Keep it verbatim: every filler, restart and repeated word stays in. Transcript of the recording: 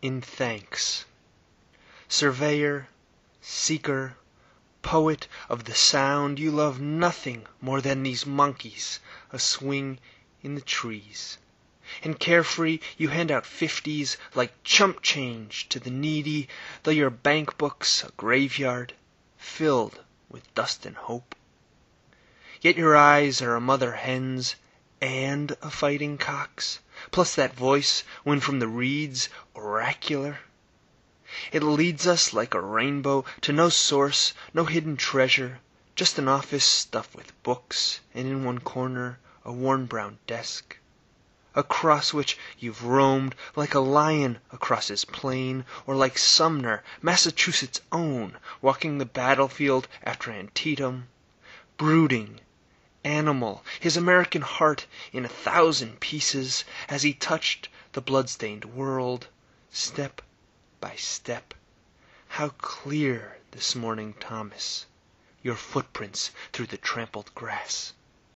in thanks. Surveyor, seeker, poet of the sound, you love nothing more than these monkeys a-swing in the trees. And carefree you hand out fifties like chump change to the needy, though your bank book's a graveyard filled with dust and hope. Yet your eyes are a mother hen's and a fighting cock's, plus that voice, when from the reeds, oracular. It leads us like a rainbow to no source, no hidden treasure, just an office stuffed with books, and in one corner a worn brown desk, across which you've roamed like a lion across his plain, or like Sumner, Massachusetts' own, walking the battlefield after Antietam, brooding, animal, his American heart in a thousand pieces, as he touched the blood-stained world, step by step. How clear this morning, Thomas, your footprints through the trampled grass!